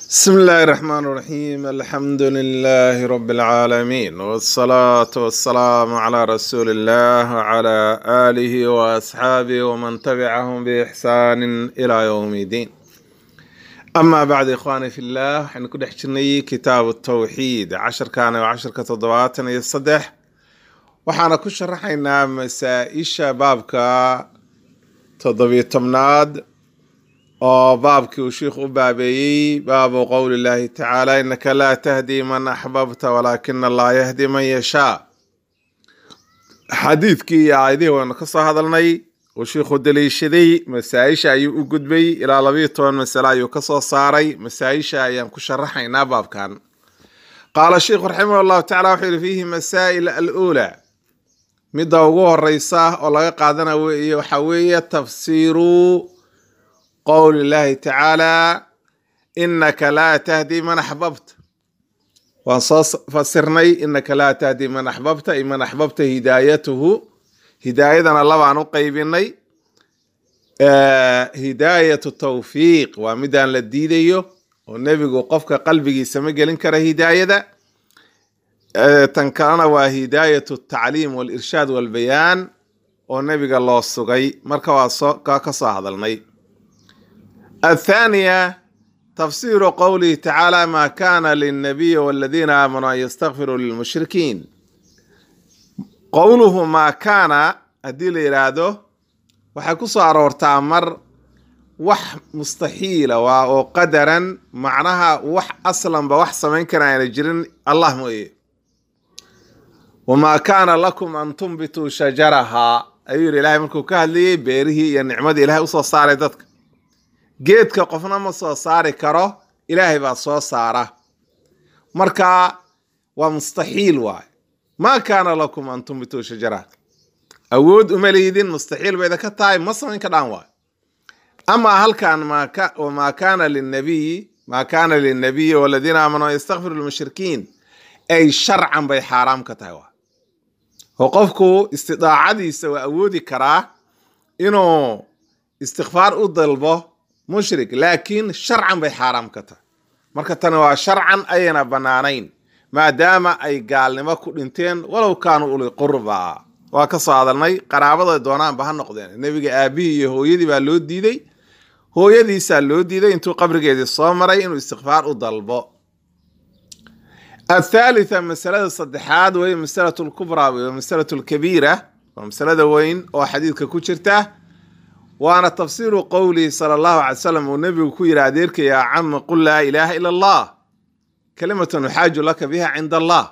بسم الله الرحمن الرحيم. الحمد لله رب العالمين، والصلاة والسلام على رسول الله وعلى آله وأصحابه ومن تبعهم بإحسان إلى يوم الدين. أما بعد إخواني في الله، حنكون حجرني كتاب التوحيد 10 كان و10 كتضوات يصدح، وحنا كشرحنا مسائش بابك تضبي تمناد بابك وشيخ بابي باب قول الله تعالى إنك لا تهدي من أحببت ولكن الله يهدي من يشاء. حديثك يا عيدي وانا قصة هذا الني وشيخ الدليشدي مسايشة أيو قدبي إلى لبيطون مسألة أيو قصة صاري مسايشة أيام كشرحينا باب كان. قال الشيخ رحمه الله تعالى وحيل فيه مسائل الأولى مدوغوه الرئيسة والله قادنا وحوية تفسير قول الله تعالى إنك لا تهدي من أحببت، وفسرني إنك لا تهدي من أحببت أي من أحببت هدايته هداية الله عنه قيبيني هداية التوفيق ومدان للديديو والنبي قفك قلبي سمجل لنكر هداية تنكرنا وهداية التعليم والإرشاد والبيان والنبي الله السقي مركوا كصاحب الني. الثانية تفسير قوله تعالى ما كان للنبي والذين آمنوا يستغفروا للمشركين. قوله ما كان أدل إراده وحكسوا أرورتا مر وح مستحيل وقدرا معناها وح أصلا بوح سمين كان يجرين الله مؤيه. وما كان لكم أن تنبتوا شجرها أيها الإلهي منكم كهلي بيره النعمة إلهي وصل صار ذاتك geedka qofna ma soo saari karo, ilaahay baa soo saara. marka waa mustaxiil waay. ma kaana lakum an tumbitu shajara, awood uma leedin, mustaxiil bay ka tahay, ma samayn ka dhaan waay. ama halkan ma kaana lin-nabiy walladina aamanu yastaghfiru lil-mushrikiin ay sharcan bay xaraam ka tahay waay. oo qofku istidaacadiisa waa awoodi karaa inuu istighfaar u dalbo مشرك، لكن شرعا بحرام كتا مركتنا شرعا أينا بنانين ما دام أي قال لما كنتين ولو كانوا أولي قربا وكصاد المي قرابة دونان بها النقدين. النبي أبيه هو يدي بالود ديدي هو يدي سالود ديدي انتو قبر جيدي الصامرين واستغفار الضلباء. الثالثة مسألة الصدحات وهي مسألة الكبرى ومسألة الكبيرة ومسألة وين وحديث كوتشرته. وانا تفسير قولي صلى الله عليه وسلم والنبي كوير عديرك يا عم قل لا إله إلا الله كلمة نحاج لك بها عند الله.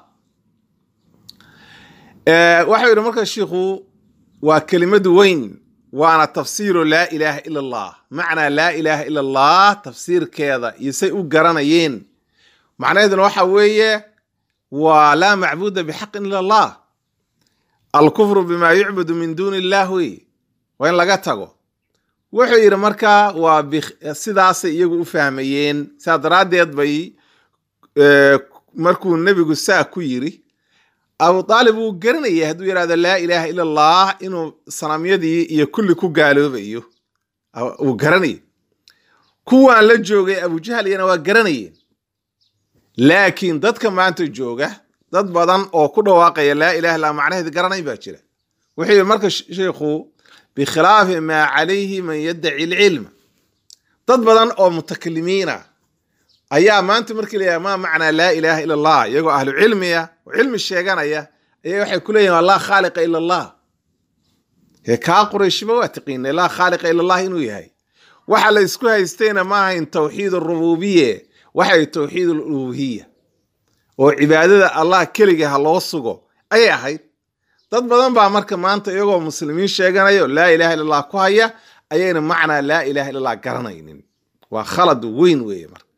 وحير مركز الشيخ وكلمة وين وانا تفسير لا إله إلا الله. معنى لا إله إلا الله تفسير كذا يسيء قرانيين معنى إذن وحوية ولا معبود بحق إلا الله. الكفر بما يعبد من دون الله وين لقاته wuxuu yiri marka waa sidaas iyagu u fahmayeen saadaradeed bay markuu nabigu saa ku yiri Abu Talib uu garanayay haduu yiraahdo la ilaaha illa Allah inuu sanamyadii iyo kulli ku gaaloobayo uu garanayay. kuwa la joogay Abu Jahl yana waa garanayay, laakiin dadka maanta jooga dad badan oo ku dhawaaqaya la ilaaha illa macnaheedu garanay baa jira. wuxuu marka sheekhu بخلاف ما عليه من يدعي العلم. dad badan oo mutakalimiina ayaa maanta markii la ma macna la ilaha illa Allah iyagu ahlu cilmiya oo cilmi sheeganaya ay waxay ku leeyihiin Allah khaliq illa Allah. he ka quraysh ba watiqiin la khaliq illa Allah inuu yahay. waxa la isku haystayna ma ahayn tawxiid ar-rububiyya, waxay tawxiid al-uluhiyya oo cibaadada Allah kaliya ha loo sugo ay ahayd. dad badan baa marka maanta iyagoo muslimiin sheeganayo la ilaha illa Allah ku haya ayayna macna la ilaha illa Allah garanaynin. waa khalad weyn weeye marka.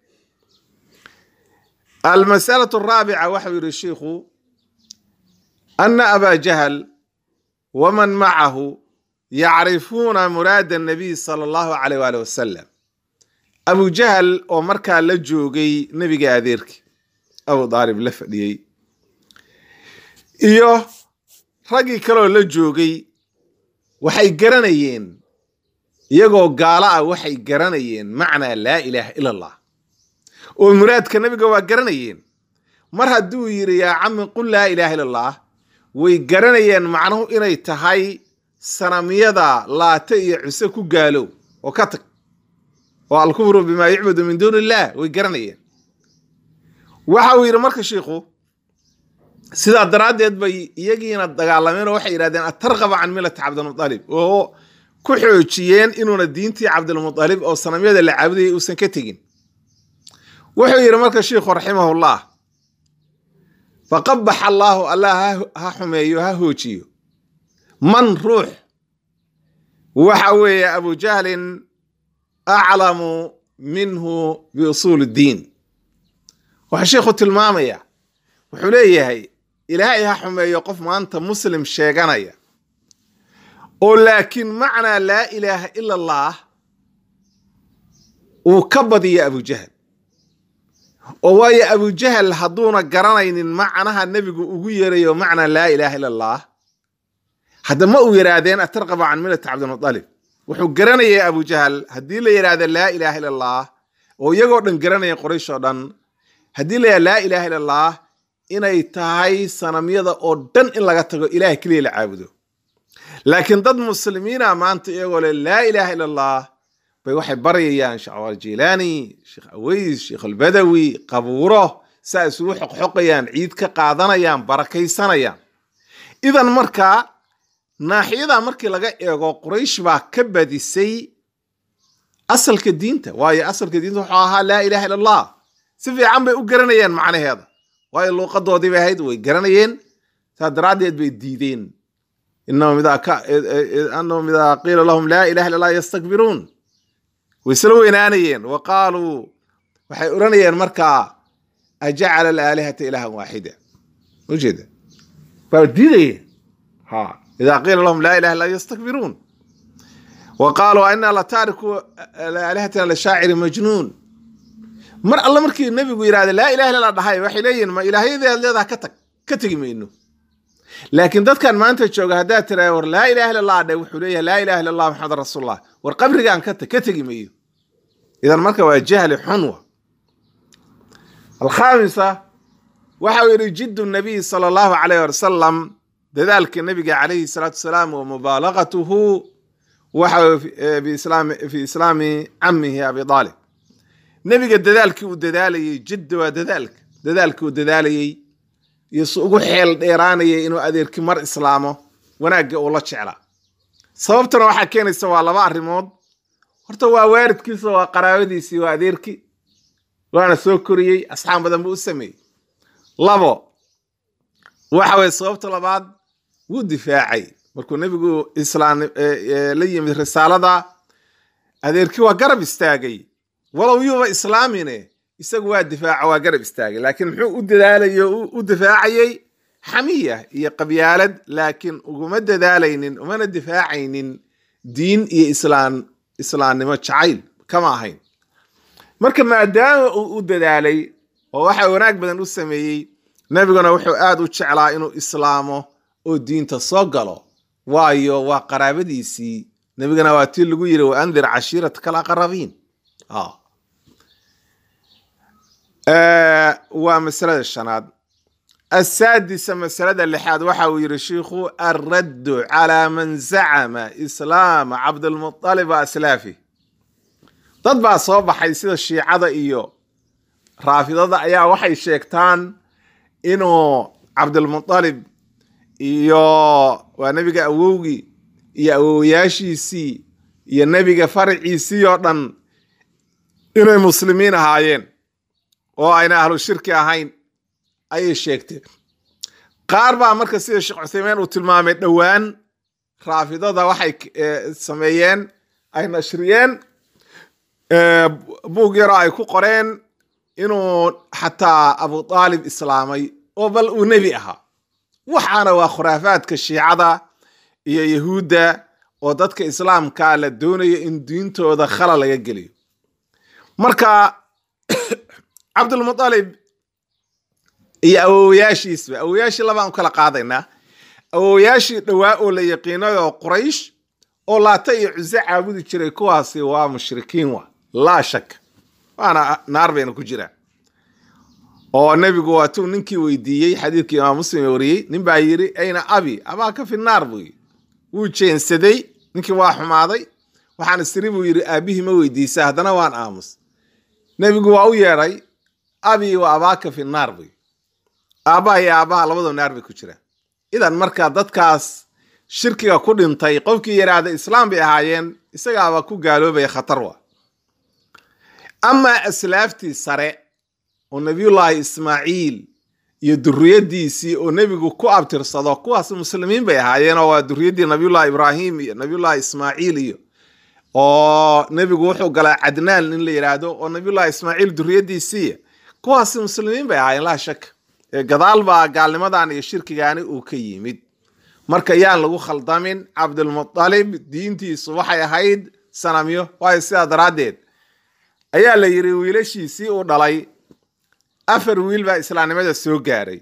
المسألة الرابعة وحوي الشيخ أن أبا جهل ومن معه يعرفون مراد النبي صلى الله عليه وآله وسلم. أبو جهل ومركا لجوغي نبي قاديرك أبو ضارب لفدي إيوه ragii kaloo la joogay waxay garanayeen iyagoo gaala ah waxay garanayeen macna la ilaaha illa Allah oo muraadka nabiga waa garanayeen mar hadduu yiri yaa cammi qul laa ilaaha illa allah way garanayeen macnuhu inay tahay sanamiyada laata iyo cise ku gaalow oo ka tag oo al-kufru bima yu'badu min duuni illah way garanayeen waxa uu yiri marka sheekhu sida daraadeed bay iyagiina dagaalameen oo waxay yiraahdeen atarqaba an millati Abdul Muttalib oo ku xoojiyeen inuuna diintii Abdul Muttalib oo sanamiyada la caabudayay uusan ka tagin wuxuu yiri marka sheekhu rahimahullah faqabbaha Allah ha xumeeyo ha hoojiyo man ruux waxa weeye Abu Jahl a'lamu minhu bi usul ad-din waxa sheekhu tilmaamaya wuxuu leeyahay ilaahay ha xumeeyo qof maanta muslim sheeganaya oo laakiin macna la ilaaha illa allah uu ka badiyo Abu Jahl oo waayo Abu Jahl haduuna garanaynin macnaha nabigu ugu yeerayo macna la ilaaha illa allah hada ma uu yiraadeen atarqaba an millati Abdul Muttalib wuxuu garanayay Abu Jahl hadii la yiraahdo la ilaaha illa allah oo iyagoo dhan garanay Quraysh oo dhan hadii la ilaaha illa allah inay tahay sanamiyada oo dhan in laga tago ilaahay kaliya la caabudo laakiin dad muslimiina maanta iyagoo la ilaaha illa allah bay waxay barayaan Sheekh Al-Jilani Sheekh Aways Sheekh Al-Badawi qabuuro saas uu xoqxoqayaan ciid ka qaadanayaan barakaysanayaan idan marka naaxiyada markii laga eego Quraysh baa ka badisay asalka diinta waayo asalka diinta waxa ahaa la ilaaha illa allah si fiican bay u garanayeen macnaheeda waayo luqadoodii bay ahayd way garanayeen sadraadeed bay diideen innahum idha qila lahum la ilaha illa allah yastakbirun ويسلو وينانيين وقالوا waxay oranayeen marka aj'al al-alihata ilahan wahida wajida fadidii ha idha qila lahum la ilaha illa yastakbirun وقالوا inna la tariku al-alihata la sha'ir majnun mar alla markii nabigu yiraahdo la ilaha illa dhahay waxay leeyeen ma ilaahadeed leedahay ka tagmayno laakiin dadkan maanta jooga hadaa tiray war la ilaha illa allah wuxuu leeyahay la ilaha illa allah muhammad rasuulullah war qabrigan ka tagmayno idan marka waa jahl xunwa الخامسة وحاول جد النبي صلى الله عليه وسلم ذلك النبي عليه الصلاة والسلام ومبالغته وحاول في إسلام عمه أبي طالب نبي ذلك ودذالي جد ذلك ودذالي يسوق حيل إيراني إنه أدير كمر إسلامه وناقة والله شعلا صوبتنا waxa keenaysa waa laba arimood horta waa waalidkiisa waa qaraabadiisa waa adeerki waana soo koriyay asxaab badan buu sameeyay labo waxa way sababta labaad wuu difaacay markuu nabigu islaam la yimid risaalada adeerki waa garab istaagay walaw yuba islaamine isagu waa difaaca waa garab istaagay laakiin wuxuu u dadaalay u difaacay حمية هي قبيالة لكن وما دالينين وما ندفاعينين دين إيه إسلام ما تشعيل كما هين مركب ما دام ودالي وواحد هناك بدن السمي نبينا وحو آد وتشعلا إنه إسلامه ودين تصقله وايو وقرابديسي نبينا واتيل لغيره وأنذر عشيرتك الأقربين ومسألة الشناد السادسة مسألة اللحاد وحاو يرشيخو الرد على من زعم إسلام عبد المطلب أسلافي تطبع صوب حيث الشيعة إيو رافضة أيا وحي شيكتان إنو عبد المطلب إيو ونبيك أووغي إيا أوياشي سي إيا نبيك فرعي سي يوطن إنو مسلمين هايين وأين أهل الشركة هاين أي شيء قاربا مركز سيد الشيخ عثيمين وتلمامي دوان رافضة وحي سميين أي نشريين بوغي رأي كوقرين إنو حتى أبو طالب إسلامي وبل ونبيها وحانا وخرافات كالشيعة يا يهودا ودادك إسلام كالا دوني إن دينتو دخل ليقلي مركا عبد المطلب iyo awooyaashiisba awooyaashii labaan kala qaadaynaa awooyaashii dhawaa oo la yaqiinayo Quraysh oo laata iyo Cuzza caabudi jiray kuwaasi waa mushrikiin wa la shak waana naar bayna ku jiraan oo nabigu waatuu ninkii weydiiyey xadiidkii imaam muslim wariyey nin baa yiri ayna abi abaaka fi naar buu wuu jeensaday ninkii waa xumaaday waxaan isri buu yiri aabihi ma weydiisay hadana waan aamus nabigu waa u yeeray abi wa abaaka fi naar buu aabaa iyo aabaha labadoo naar bay ku jiraan idan marka dadkaas shirkiga ku dhintay qofkii yiraahdo islaam bay ahaayeen isagaaba ku gaaloobay khatar waa ama aslaaftii sare oo nabiyullaahi ismaaciil iyo durriyadiisii oo nebigu ku abtirsado kuwaas muslimiin bay ahaayeen oo waa durriyaddii nabiyullaahi ibraahim iyo nabiyullaahi ismaaciil iyo oo nebigu wuxuu galaa cadnaan in la yiraahdo oo nabiyullaahi ismaaciil durriyadiisii kuwaas muslimiin bay ahaayeen laa shak gadaal baa gaalnimadan iyo shirkigaani uu ka yimid marka yaan lagu khaldamin cabdulmuttalib diintiisu waxay ahayd sanamyo waayo sidaa daraaddeed ayaa la yiri wiilashiisii uu dhalay 4 wiil baa islaamnimada soo gaaray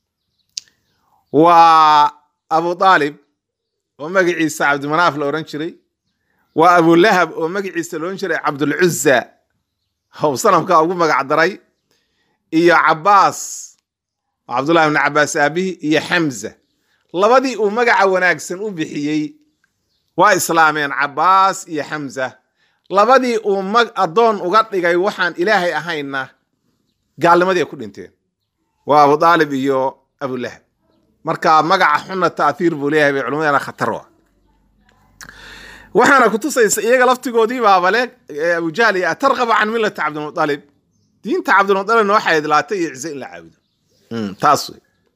waa Abu Talib oo magaciisa Cabdimanaaf la oran jiray waa Abu Lahab oo magaciisa la oran jiray Abdul Uzza oo sanamka ugu magac daray iyo Abbas Abdullah ibn Abbas abihi iyo Hamza labadii uu magaca wanaagsan u bixiyay waa islaameen Abbas iyo Hamza labadii uu adoon uga dhigay waxaan ilaahay ahayna gaalnimadii ku dhinteen waa Abu Talib iyo Abu Lahab marka magaca xunna taathiir buu leeyahay culimada khatar waxaana ku tusaysa iyaga laftigoodii baabale Abu Jahl ya tarqaba an millati Abdul Muttalib diinta Abdul Muttalib waxay idlaatay icza in la caabudo taas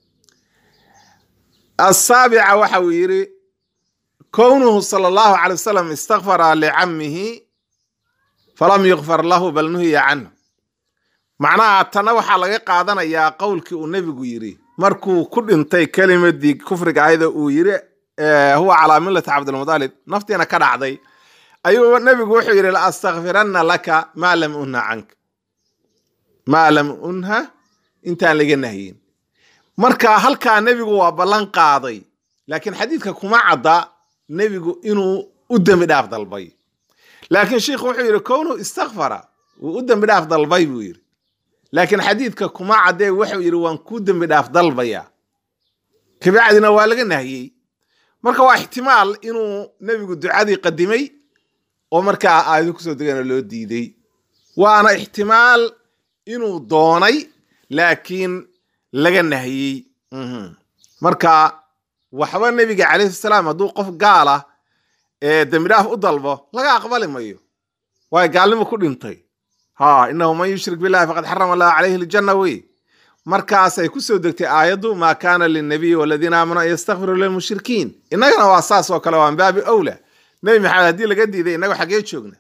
السابعة وحويري كونه صلى الله عليه وسلم استغفر لعمه فلم يغفر له بل نهي عنه معناها تنوح على قادنا يا قولك النبي يري مركو كل انتي كلمة دي كفر قاعدة ويري هو على ملة عبد المطلب نفتي أنا كده عضي أيوة النبي يري لأستغفرن لك ما لم أنه عنك ما لم أنه انت اللي نهيين marka halka nabigu waa balan qaaday laakiin xadiidka kuma cadda nabigu inuu u dambi dhaaf dalbay laakiin sheekhu wuxuu yiri koono istaghfara uu u dambi dhaaf dalbay buu yiri laakiin xadiidka kuma cadde wuxuu yiri waan ku dambi dhaaf dalbaya kabacdina waa laga nahiyay marka waa ihtimaal inuu nabigu ducadii qadimay oo marka aayadu ku soo degana loo diiday waana ihtimaal inuu doonay laakiin laga nahiyay marka waxba nabiga kaleey salaam haduu qof gaala dambi dhaaf u dalbo laga aqbali mayo way gaalnimo ku dhintay innahu man yushrik billahi faqad harrama Allah alayhi aljanna way markaas ay ku soo degtay aayadu ma kana lin nabiy walladina amanu yastaghfiru lil mushrikiin inagana waa saas oo kale waan baabi awla nabi maxamed hadii laga diiday inaga xagee joogna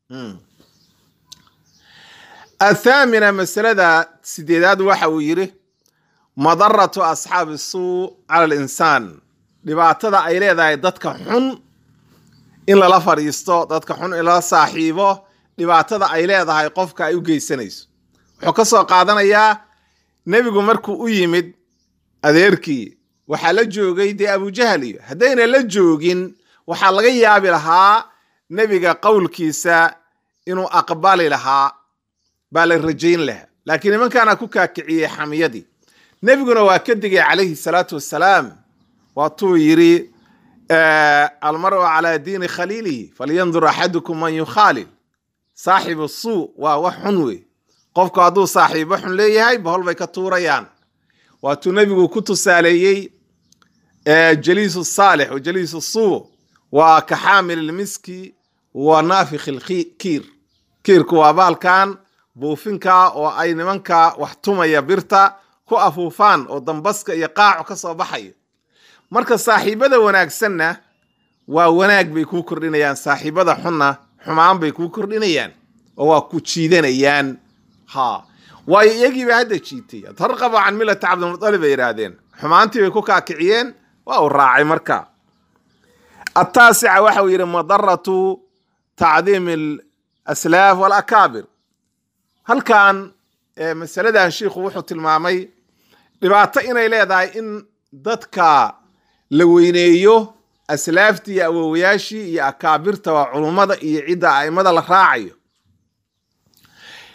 الثامنة مسألة سيداد waxa uu yiri مضرة أصحاب السوء على الإنسان لبعتها أي ليدا دتك حن إن لا فريستو دتك حن إلى صاحبه لبعتها أي ليدا هاي قفك أيوجي سنيس حكسو قادنا يا نبي مركو أيمد أذيركي وحلجو جيدي أبو جهلي هدينا لجوجين وحلقي يا بلها نبي قول كيسا إنه أقبال لها بالرجين لها لكن من كان كوكا كعي حميدي نبينا وكدغي عليه الصلاة والسلام واتو يري المرء على دين خليله فلينظر أحدكم من يخالل صاحب السوء وحنوي قفك هذا صاحب حن ليهي بهول بكتوريان واتو نبينا كتو ساليي جليس الصالح وجليس السوء وكحامل المسكي ونافخ الكير كير كوابال كان بوفنكا وأي نمانكا واحتمي برتا ku afuufaan oo dambaska iyo qaacu ka soo baxay marka saaxiibada wanaagsanna waa wanaag bay ku kordhinayaan saaxiibada xunna xumaan bay ku kordhinayaan oo waa ku jiidanayaan way iyagii ba hadda jiitay tarqaba an millati Abdul Muttalib ay raadeen xumaantii bay ku kaakiciyeen waa u raacay marka التاسعة waxa uu yiri madarratu ta'dhim al-aslaf wal akabir halkan masaladan sheekhu wuxuu tilmaamay dhibaato inay leedahay in dadka la weyneeyo aslaaftii awoowayaashii iyo akaabirta waa culumada iyo cidda aimada la raacayo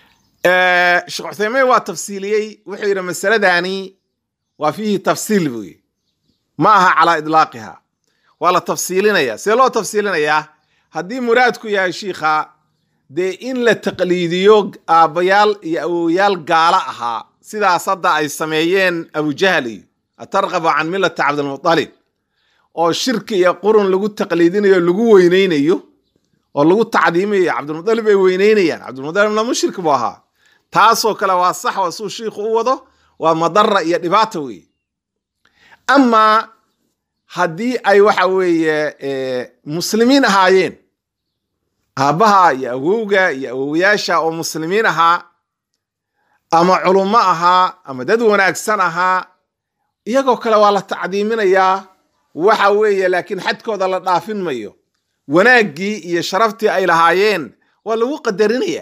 sheekh Uthaymin waa tafsiiliyay wuxuu yiri masaladani waa fihi tafsiil buy ma aha ala idlaaqiha wala tafsiilinaya see loo tafsiilinaya hadii muraadku yahay sheekha de in la taqliidiyo aabayaal iyo awooyaal gaala ahaa sidaas hadda ay sameeyeen Abu Jahli atarqaba an millati Abd al-Muttalib oo shirki iyo qurun lagu taqliidinayo lagu weyneynayo oo lagu tacdiimayo Abd al-Muttalib ay weyneynayaan Abd al-Muttalibna mushrik buu ahaa taasoo kale waa sax oo suu sheekhu u wado waa madara iyo dhibaato weey ama hadii ay waxa weeye muslimiin ahaayeen aabaha iyo awowga iyo awowayaasha oo muslimiin ahaa ama culummo ahaa ama dad wanaagsan ahaa iyagoo kale waa la tacdiiminayaa waxa weeye laakiin xadkooda la dhaafin mayo wanaagii iyo sharaftii ay lahaayeen waa lagu qadarinaya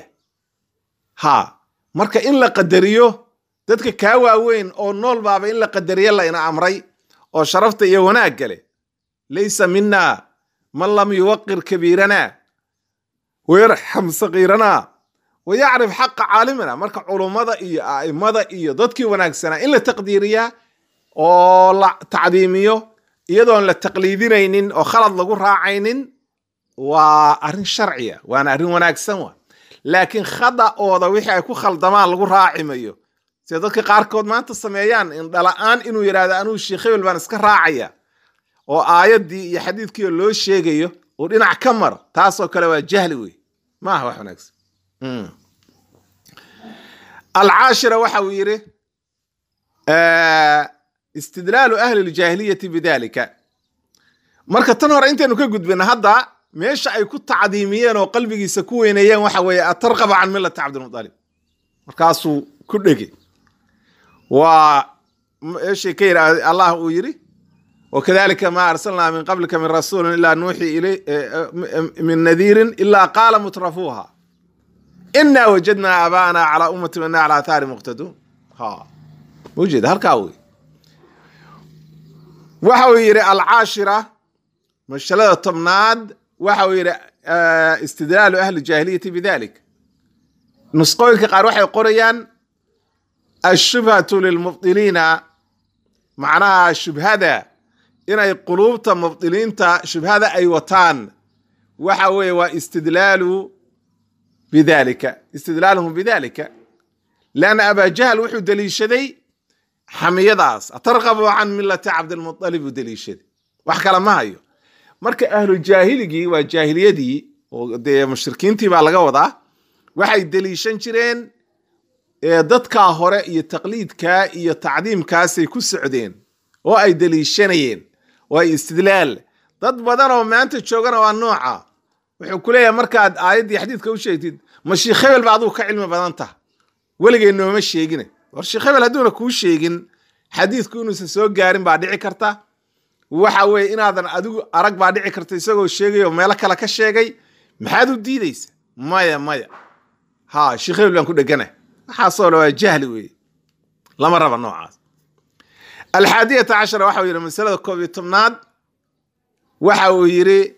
marka in la qadariyo dadka ka waaweyn oo nool baaba in la qadariyo la ina amray oo sharafta iyo wanaag gale laysa minna man lam yuwaqqir kabirana ويرحم صغيرنا ويعرف حق عالمنا marka culumada iyo aimada iyo dadkii wanaagsanaa in la taqdiiriya oo la tacdiimiyo iyadoo la taqliidinaynin oo khalad lagu raacaynin waa arin sharciya waana arin wanaagsan waa laakiin khada ooda wixii ay ku khaldamaan lagu raacimayo sida dadka qaarkood maanta sameeyaan in dhalaan inuu yiraahdo anuu sheekh hebel baan iska raacaya oo aayadii iyo xadiidkii loo sheegayo oo dhinac ka mar taasoo kale waa jahli weey ما هو حناكس العاشرة وحويره استدلال أهل الجاهلية بذلك مركة تنهر انت انو كقود بنا هذا ميش اي كنت عديميين وقلبك يسكوين ايان وحوية اترغب عن ملة عبد المطلب مركاسو كدقي ايش كير الله يري وكذلك ما أرسلنا من قبلك من رسول إلا نوحي إليه من نذير إلا قال مترفوها إنا وجدنا آباءنا على أمة وإنا على آثار مقتدون وجد هالكاوي وحوير العاشرة مشلة الطمناد وحوير استدلال أهل الجاهلية بذلك نسقوك قاروحي قريان الشبهة للمبطلين معناها الشبهة inay quluubta mubtiliinta shubhada ay wataan waxa weeye waa istidlaaluhum bidalika lan aba jahl wuxuu daliishaday xamiyadaas atarqabu an millati Abd al-Muttalib daliishaday wax kala ma hayo marka ahlu jaahiligi waa jaahiliyadii oo de mushrikiintii baa laga wadaa waxay daliishan jireen dadka hore iyo taqliidka iyo tacdiimkaas ay ku socdeen oo ay daliishanayeen way istidlaal dad badan oo maanta joogana waa nooca wuxuu ku leeyahay markaad aayadii xadiidka u sheegtid ma sheekh hebel baad u ka cilmi badan tahay waligeena ma sheegin war sheekh hebel hadduu ku sheegin xadiidku inuu soo gaarin baa dhici karta waxa weeye inaadan adigu arag baa dhici karta isagoo sheegayo meel kale ka sheegay maxaad u diidaysaa maya sheekh hebel baan ku dhagana waxa soo loo jahli weey lama raba noocaas الحادية عشرة وحوير مسألة كوبي تمناد وحوير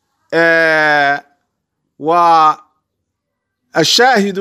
والشاهد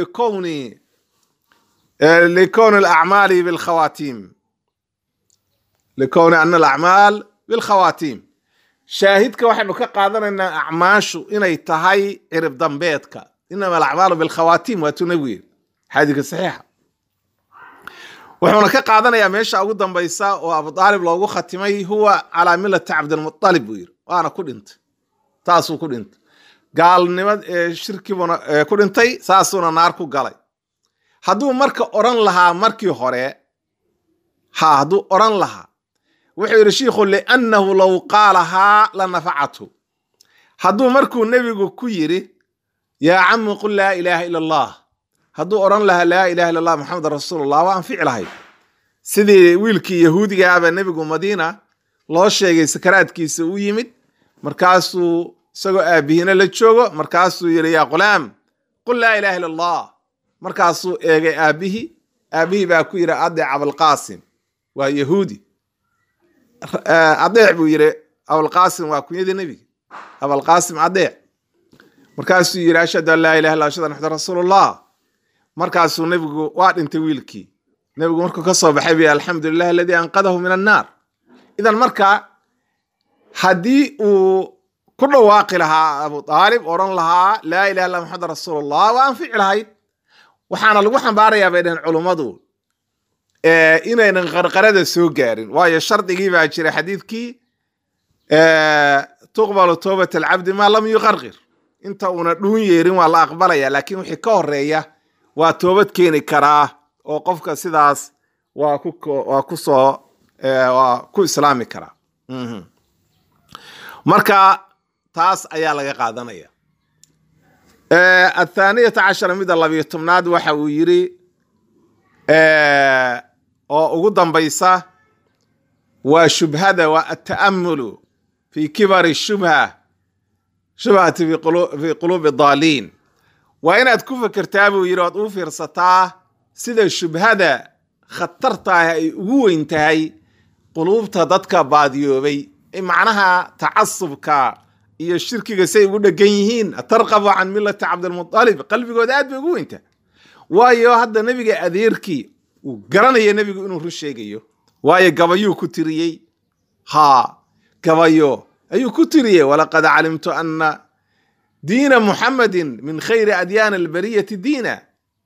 لكون الأعمال بالخواتيم لكون أن الأعمال بالخواتيم شاهدك واحد قادر أن أعماشه إن يتهي عرب ضمبيتك إنما الأعمال بالخواتيم وتنوير هذه صحيحة وحنا كقادنا ميشا ugu dambaysa oo Abu Talib loogu khatimay huwa ala millati Abd al-Muttalib wiir waana ku dhintay taasoo ku dhintay gaalnimad shirkibuna ku dhintay saasuna naar ku galay haduu marka oran lahaa markii hore haduu oran lahaa wuxuu yiri sheekhu li annahu law qaalaha la nafa'atu haduu markuu nabigu ku yiri ya ammu qul la ilaha illa Allah haduu oran laha la ilaha illa Allah Muhammad rasuulullah waan ficlahay sidii wiilkii yahuudiga ah nabigu Madiina loo sheegay sakaraadkiisa u yimid markaasuu isagoo aabihina la joogo markaasuu yiri ya qulaam qul la ilaha illa Allah markaasuu eegay aabihi baa ku yiri adeec Abul Qaasim waa yahuudi adeec buu yiri Abul Qaasim waa kunyadii nabiga Abul Qaasim adeec markaasuu yiri ashhadu an la ilaha illa Allah ashhadu anna rasuulullah markaasuu nebigu waa dhintay wiilkii nebigu markuu ka soo baxay bi alxamdulilah alladii anqadahu min annaar idan marka haddii uu ku dhawaaqi lahaa abu aalib odhan lahaa laa ilaha illa muxamad rasuulullah waa anfici lahayd waxaana lagu xambaarayaa bay dhaheen culummadu inaynan qarqarada soo gaarin waayo shardigii baa jira xadiidkii tuqbalu tawbat alcabdi maa lam yuqarqir inta uuna dhuun yeerin waa la aqbalaya laakiin wixii ka horeeya waa toobad keeni karaa oo qofka sidaas waa ku islaami karaa marka taas ayaa laga qaadanaya athaaniyata cashara mida 12 waxa uu yiri oo ugu dambaysa waa shubhada waa at-ta'ammulu fi kibari shubhati fi qulubi daalin waa inaad ku fikirtaa buu yiri ood u fiirsataa sida shubhada khatarta ay ugu weyn tahay qulubta dadka baadiyoobay macnaha tacasubka iyo shirkiga say ugu dhagan yihiin tarqabu an millati Abdul Muttalib qalbigooda aad bay ugu weynta waayo hadda nabiga adeerkii uu garanaya nabigu inuu run sheegayo waayo gabayo ku tiriyay gabayo ayuu ku tiriyay walaqad alimtu anna diina Muhammadin min khayri adyan al-bariyati diina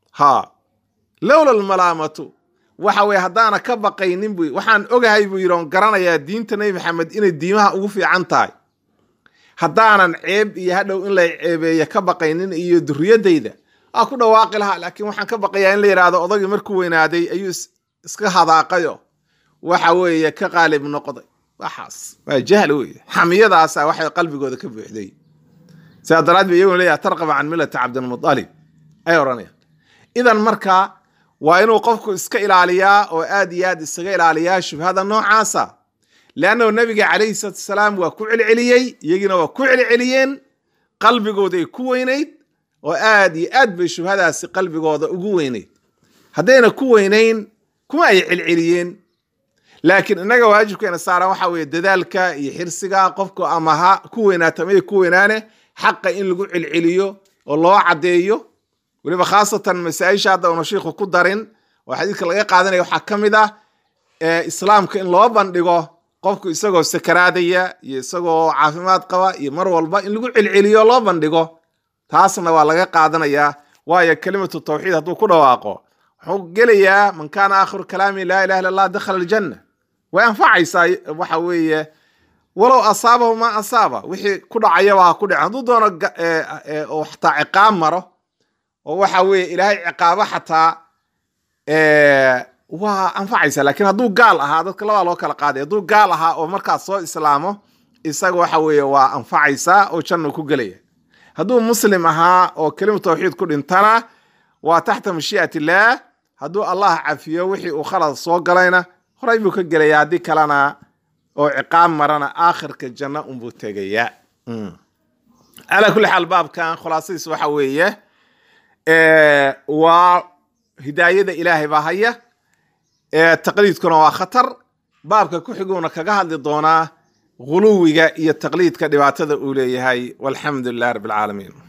lawla al-malamatu waxa way hadaana ka baqaynin buu waxaan ogahay buu yiroon garanayaa diinta nabi Muhammad inay diimaha ugu fiican tahay hadaanan ceeb iyo hadhow in la ceebeeyo ka baqaynin iyo duriyadayda ku dhawaaqi lahaa laakiin waxaan ka baqayaa in la yiraahdo odagii markuu weynaaday ayuu iska hadaaqayo waxa weeye ka qaalib noqday waxaas waa jahl weeye xamiyadaas waxa qalbigooda ka buuxday saadaraad bay iyagu leeyahay tarqaba an millati Abdul Muttalib ay oranaya idan marka waa inuu qofku iska ilaaliyaa oo aad iyo aad isaga ilaaliyaa shubhada noocaasa laana nabiga kaleey salaam waa ku cilciliyay iyagina waa ku cilciliyeen qalbigooda ay ku weynayd oo aad iyo aad bay shubhadaasi qalbigooda ugu weynayd hadayna ku weynayn kuma ay cilciliyeen laakiin inaga waajibkeena saaran waxa weeye dadaalka iyo xirsiga qofku ama ha ku weynaata ama ku weynaane xaqa in lagu cilciliyo oo loo cadeeyo waliba khaasatan masaa'isha hadda uu sheekhu ku darin oo xadiidka laga qaadanayo waxa kamid ah islaamka in loo bandhigo qofku isagoo sakaraadaya iyo isagoo caafimaad qaba iyo mar walba in lagu cilciliyo loo bandhigo taasna waa laga qaadanaya waayo kalimatu tawxiid haduu ku dhawaaqo wuxuu gelayaa man kana akhir kalaami la ilaha illa allah dakhala aljanna wa anfa'isa waxa weeye walaw asaabahu ma asaaba wixii ku dhacaya waa ku dhacay haduu doono oo xataa ciqaab maro oo waxa weeye ilaahay ciqaabo xataa waa anfacaysa laakiin haduu gaal ahaa dadka laba loo kala qaaday haduu gaal ahaa oo markaas soo islaamo isaga waxa weeye waa anfacaysa oo janno ku galaya haduu muslim ahaa oo kalimatu tawxiid ku dhintana waa taxta mashii'ati Allah haduu Allah cafiyo wixii uu khalad soo galayna horay buu ka galaya hadii kalena oo ciqaab marana aakhirka janno buu tagaya ala kulli hal baabkan khulaasadiis waxa weeye waa hidaayada ilaahay baa haya taqliidkuna waa khatar baabka ku xiguna kaga hadli doonaa غلوiga iyo taqliidka dhibaatada uu leeyahay walhamdulillah rabbil alamin